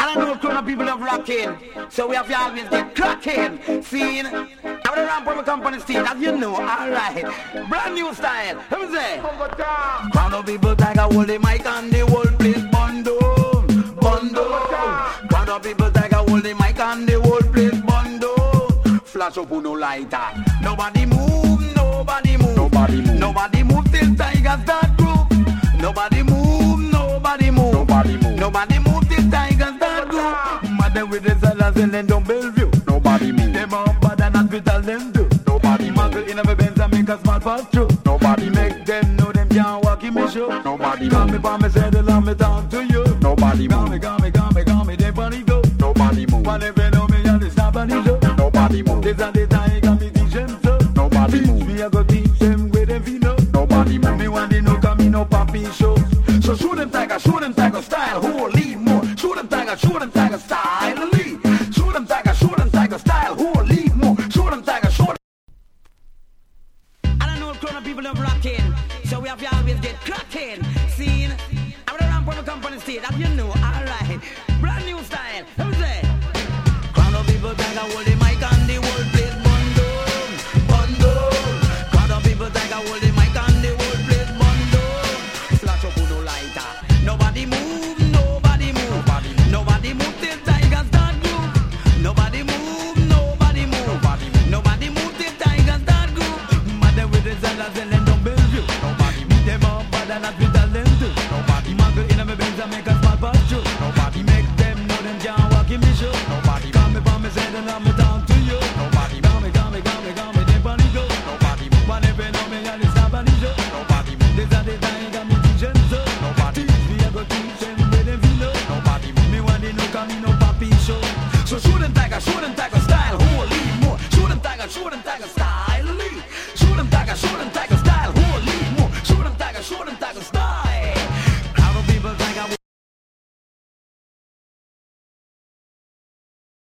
I know Corona people love rocking, so we have to always get cracking. See, I'm the ramp from the company street, as you know, alright. Brand new style, let me say. Crowd of people take a hold the mic and the whole place bundle. Crowd of people take a hold the mic and the whole place bundle. Flash up on no lighter. Nobody move, nobody move. Nobody move till Tiger start group. Nobody move, nobody move. Nobody move till Tiger start group. Mother with the sellers and then don't Bellevue. Nobody move. Them up bad and hospital them do. Nobody muggle in a Benz and make a small pass through. Nobody make them know them can't walk in me show. Nobody got me by me say the love me talk to you. Nobody move. Got me, them funny go. Nobody move. Whatever know me and the stop and the show. Nobody move. This and the Tiger me teach them so. Nobody move. Me I go teach them where them feel no. Nobody move. Me want the no come me no papi show. So shoot them Tiger style. Holy more. Shoot them Tiger style.